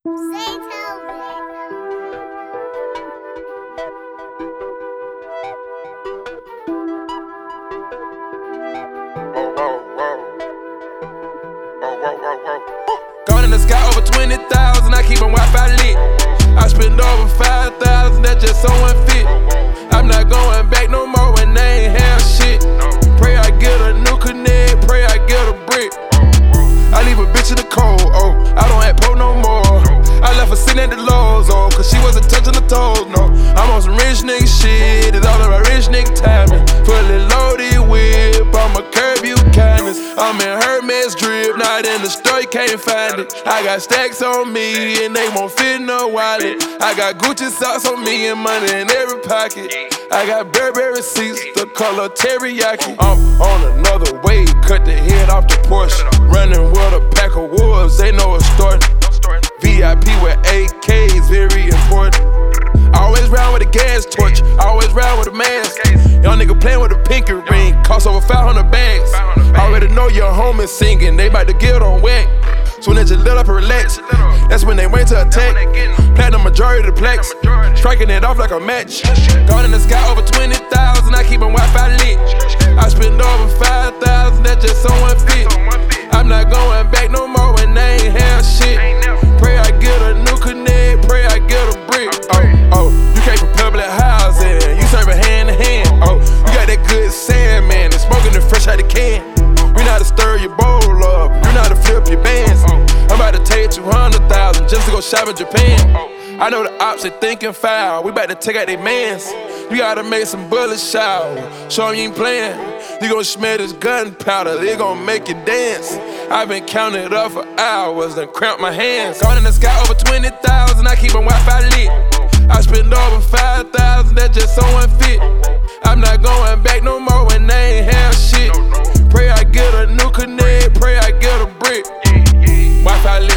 Gone in the sky over 20,000, I keep my Wi-Fi lit. I spend over 5,000, that's just so unfit. I'm not going back no more when they ain't have shit. Pray I get a new connect, pray I get a brick. I leave a bitch in the cold, oh, I don't have pro no more. I left her sitting at the Lowe's, oh, cause she wasn't touching the toes, no. I'm on some rich nigga shit, it's all about rich nigga timing. Fully loaded whip, I'ma curb you kindness. I'm in Hermes drip, not in the store, you can't find it. I got stacks on me, and they won't fit in no wallet. I got Gucci socks on me and money in every pocket. I got Burberry seats, the color teriyaki. I'm on another wave, cut the head off the Porsche. Running with a pack of wolves, they know it's starting. VIP with AKs, very important. Always round with a gas torch, always round with a mask. Young nigga playing with a pinky ring, cost over 500 bags. Already know your homies singing, they bout to get on wet. Soon as you lit up and relax, that's when they wait to attack. Platinum majority of the plex, striking it off like a match. Gone in the sky over 20,000, I keep my Wi-Fi lit. I spend over 5,000, that's just so unfit. I'm not going back no more when they ain't have shit. Pray I get a new connect, pray I get a brick. Oh, you came from public housing, you serving hand to hand. Oh, you got that good sand, man, and smoking it fresh out the can. We know how to stir your bowl up, you know how to flip your bands. I'm about to take 200,000 just to go shop in Japan. I know the ops they thinking foul, we about to take out their mans. You gotta make some bullets shower, show 'em you ain't playing. You gon' smell this gunpowder, they gon' make you dance. I've been counting it up for hours, then cramp my hands. Gone in the sky over 20,000, I keep my Wi-Fi lit. I spend over 5,000, that's just so unfit. I'm not going back no more when they ain't have shit. Pray I get a new connect, pray I get a brick. Wi-Fi lit.